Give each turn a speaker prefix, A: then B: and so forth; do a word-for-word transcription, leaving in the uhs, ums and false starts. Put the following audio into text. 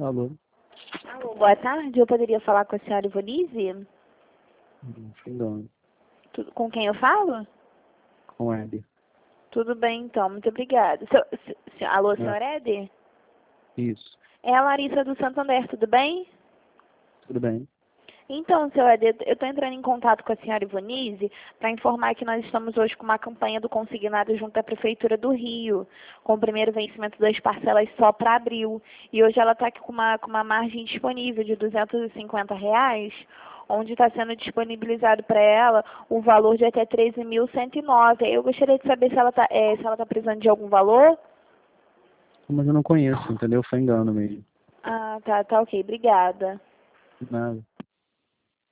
A: Alô?
B: Alô, boa tarde. Eu poderia falar com a senhora Ivonise?
A: Hum, Fingão.
B: Tu- Com quem eu falo?
A: Com o Éder.
B: Tudo bem, então. Muito obrigada. Seu- se- se- Alô,
A: É,
B: senhor Éder?
A: isso.
B: É a Larissa do Santander, tudo bem?
A: Tudo bem?
B: Então, seu Éder, eu estou entrando em contato com a senhora Ivonise para informar que nós estamos hoje com uma campanha do consignado junto à Prefeitura do Rio, com o primeiro vencimento das parcelas só para abril. E hoje ela está aqui com uma, com uma margem disponível de duzentos e cinquenta reais, onde está sendo disponibilizado para ela um valor de até treze mil cento e nove. Aí eu gostaria de saber se ela está é, se ela tá precisando de algum valor.
A: Mas eu não conheço, entendeu? Foi engano mesmo.
B: Ah, tá, tá ok. Obrigada.
A: Nada.